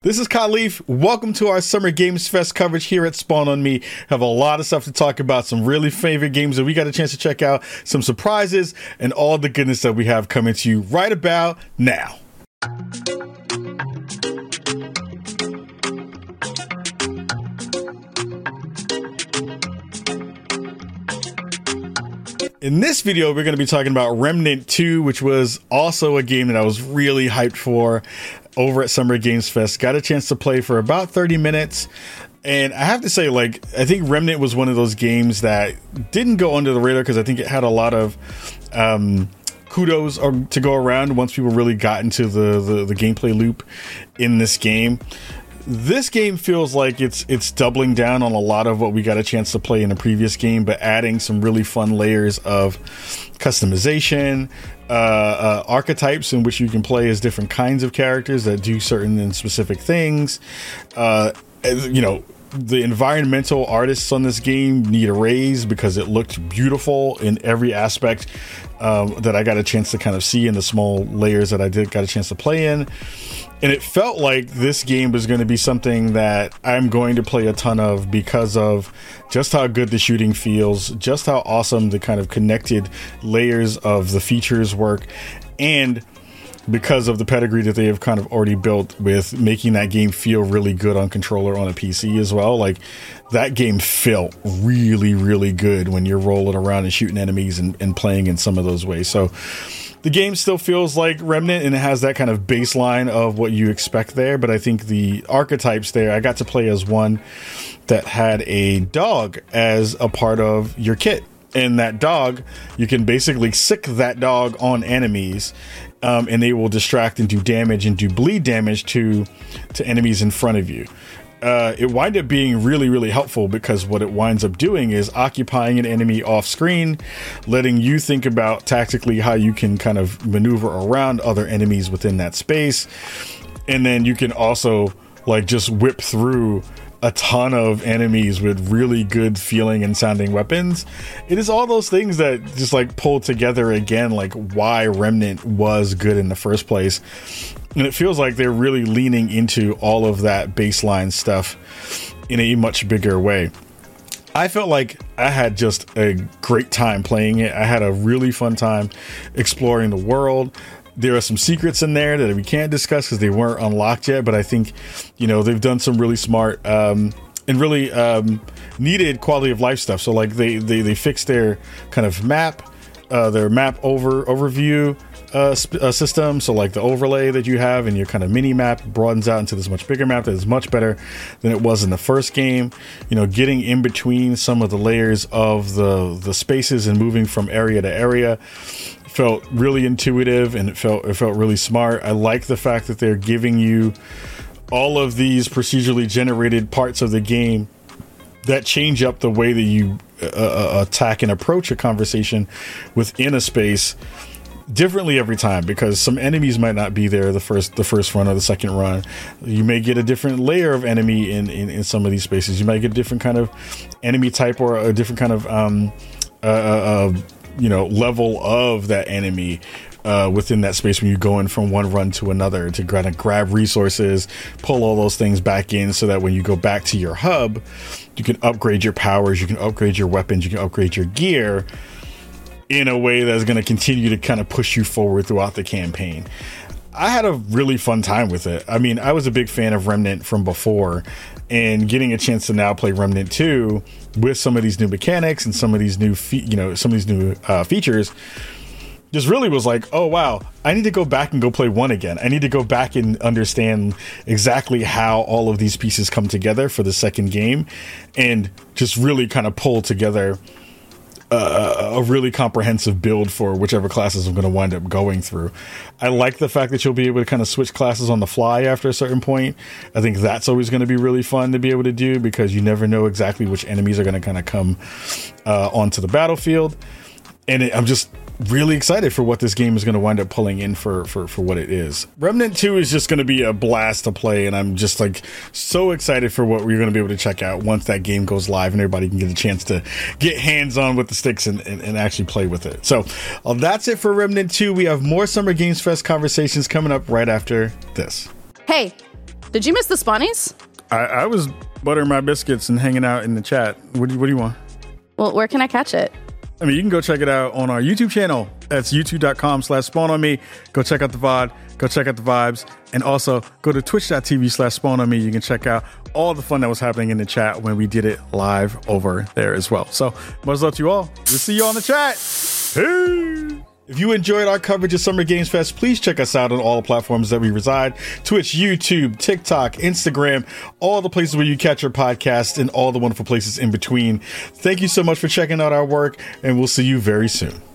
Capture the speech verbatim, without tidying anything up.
This is Khalif. Welcome to our Summer Games Fest coverage here at Spawn on Me. Have a lot of stuff to talk about, some really favorite games that we got a chance to check out, some surprises, and all the goodness that we have coming to you right about now. In this video, we're going to be talking about Remnant two, which was also a game that I was really hyped for over at Summer Games Fest. Got a chance to play for about thirty minutes. And I have to say, like, I think Remnant was one of those games that didn't go under the radar because I think it had a lot of um, kudos to go around once people really got into the, the, the gameplay loop in this game. This game feels like it's it's doubling down on a lot of what we got a chance to play in the previous game, but adding some really fun layers of customization, uh, uh, archetypes in which you can play as different kinds of characters that do certain and specific things. Uh, you know, the environmental artists on this game need a raise because it looked beautiful in every aspect um, that I got a chance to kind of see in the small layers that I did got a chance to play in. And it felt like this game was going to be something that I'm going to play a ton of because of just how good the shooting feels, just how awesome the kind of connected layers of the features work, and because of the pedigree that they have kind of already built with making that game feel really good on controller on a P C as well. Like, that game felt really, really good when you're rolling around and shooting enemies and, and playing in some of those ways. So the game still feels like Remnant, and it has that kind of baseline of what you expect there. But I think the archetypes there, I got to play as one that had a dog as a part of your kit. And that dog, you can basically sick that dog on enemies, um, and they will distract and do damage and do bleed damage to to enemies in front of you. Uh, it wind up being really, really helpful because what it winds up doing is occupying an enemy off screen, letting you think about tactically how you can kind of maneuver around other enemies within that space. And then you can also like just whip through a ton of enemies with really good feeling and sounding weapons. It is all those things that just like pull together again, like why Remnant was good in the first place. And it feels like they're really leaning into all of that baseline stuff in a much bigger way. I felt like I had just a great time playing it. I had a really fun time exploring the world. There are some secrets in there that we can't discuss because they weren't unlocked yet, but I think, you know, they've done some really smart um, and really um, needed quality of life stuff. So like they, they, they fixed their kind of map, uh, their map over overview uh, sp- uh, system. So like the overlay that you have in your kind of mini map broadens out into this much bigger map that is much better than it was in the first game. You know, getting in between some of the layers of the, the spaces and moving from area to area felt really intuitive, and it felt it felt really smart. I like the fact that they're giving you all of these procedurally generated parts of the game that change up the way that you uh, attack and approach a conversation within a space differently every time, because some enemies might not be there the first the first run or the second run. You may get a different layer of enemy in, in, in some of these spaces. You might get a different kind of enemy type or a different kind of um, uh, uh, you know, level of that enemy uh, within that space when you go in from one run to another to kind of grab resources, pull all those things back in so that when you go back to your hub, you can upgrade your powers, you can upgrade your weapons, you can upgrade your gear in a way that's going to continue to kind of push you forward throughout the campaign. I had a really fun time with it. I mean, I was a big fan of Remnant from before, and getting a chance to now play Remnant two with some of these new mechanics and some of these new, fe- you know, some of these new uh, features, just really was like, oh wow, I need to go back and go play one again. I need to go back and understand exactly how all of these pieces come together for the second game, and just really kind of pull together Uh, a really comprehensive build for whichever classes I'm going to wind up going through. I like the fact that you'll be able to kind of switch classes on the fly after a certain point. I think that's always going to be really fun to be able to do, because you never know exactly which enemies are going to kind of come uh, onto the battlefield. And it, I'm just really excited for what this game is going to wind up pulling in for, for, for what it is. Remnant two is just going to be a blast to play, and I'm just like so excited for what we're going to be able to check out once that game goes live and everybody can get a chance to get hands on with the sticks and, and, and actually play with it. So uh, that's it for Remnant two. We have more Summer Games Fest conversations coming up right after this. Hey, Did you miss the Spawnies? I, I was buttering my biscuits and hanging out in the chat. What do you, what do you want? Well, where can I catch it? I mean, you can go check it out on our YouTube channel. That's youtube.com slash spawn on me. Go check out the V O D. Go check out the vibes. And also go to twitch.tv slash spawn on me. You can check out all the fun that was happening in the chat when we did it live over there as well. So much love to you all. We'll see you on the chat. Peace. If you enjoyed our coverage of Summer Games Fest, please check us out on all the platforms that we reside. Twitch, YouTube, TikTok, Instagram, all the places where you catch your podcast and all the wonderful places in between. Thank you so much for checking out our work, and we'll see you very soon.